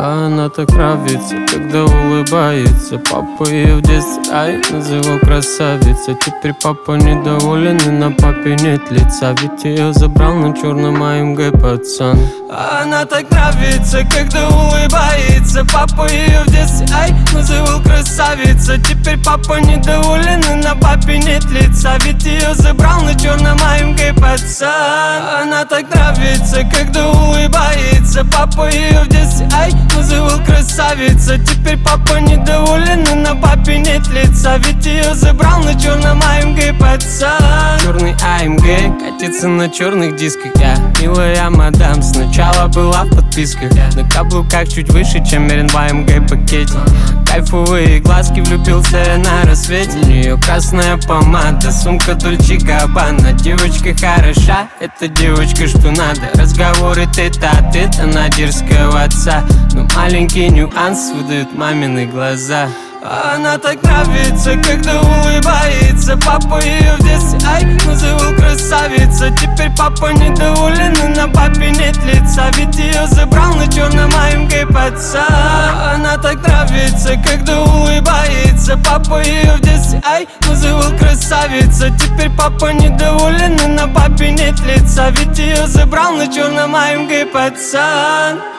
А она так нравится, когда улыбается. Папа ее в детстве, называл красавица. Теперь папа недоволен и на папе нет лица. Ведь ее забрал на черном АМГ пацан. А она так нравится, когда улыбается. Папа ее в детстве, называл красавица. Теперь папа недоволен и на папе нет лица. Ведь ее забрал на черном АМГ пацан. Она так нравится, когда улыбается. Папа ее в детстве, называл красавица. Теперь папа недоволен и на папе нет лица. Ведь ее забрал на черном АМГ пацан. Черный АМГ катится на черных дисках. Я милая мадам, сначала была в подписках. На каблуках чуть выше, чем Мерин в АМГ пакете. Кайфовые глазки, влюбился я на рассвете. У нее красная помада, сумка Дольче Габбана. Девочка хороша, это девочка, что надо. Разговоры тет-а-тет, она дерзкого отца. Но маленький нюанс выдают мамины глаза. А она так нравится, когда улыбается. Папа ее в детстве, называл красавица. Теперь папа недоволен и на папе нет лица. Ведь ее забрал на черном АМГ пацан. Она так нравится, когда улыбается. Папа ее в детстве, называл красавица. Теперь папа недоволен и на папе нет лица. Ведь ее забрал на черном АМГ пацан.